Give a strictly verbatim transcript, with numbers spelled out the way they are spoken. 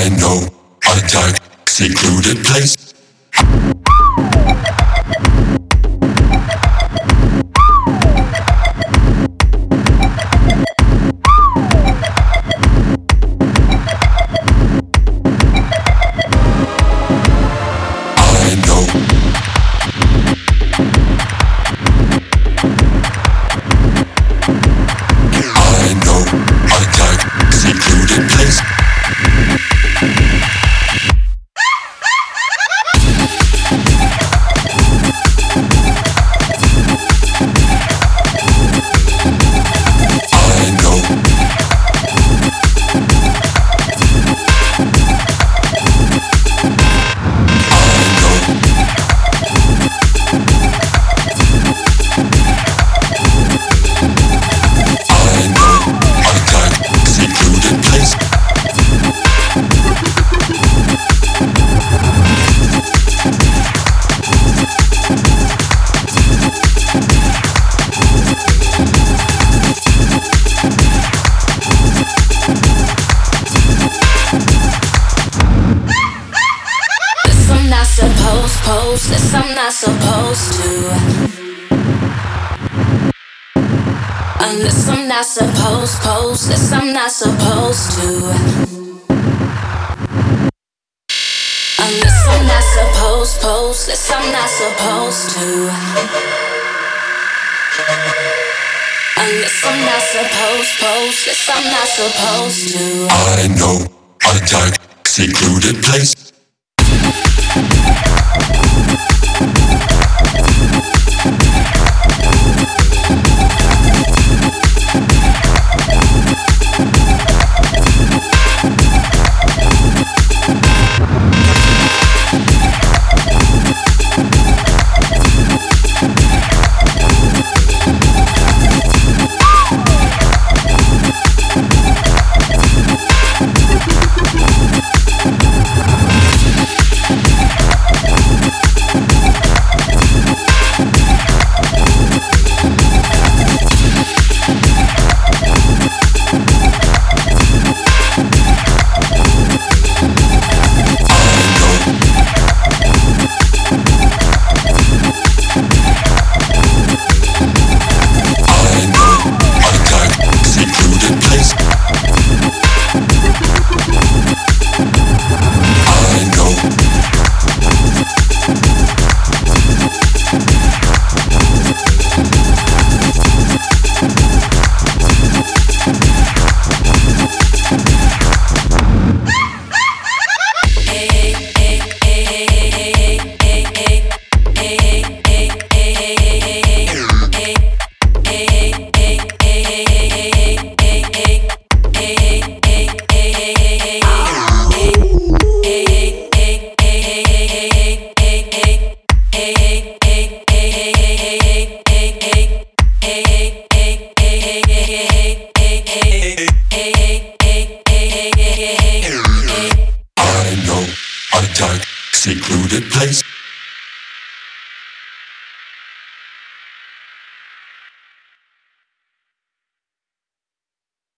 I know a dark, secluded place. I know I know a dark, secluded place. I know I know a dark, secluded place. This I'm not supposed, post. This I'm not supposed to. Unless I'm not supposed, post. This I'm not supposed to. Unless I'm not supposed, post. This I'm not supposed to. Unless I'm not supposed, post. This I'm not supposed to. I know a dark, secluded place.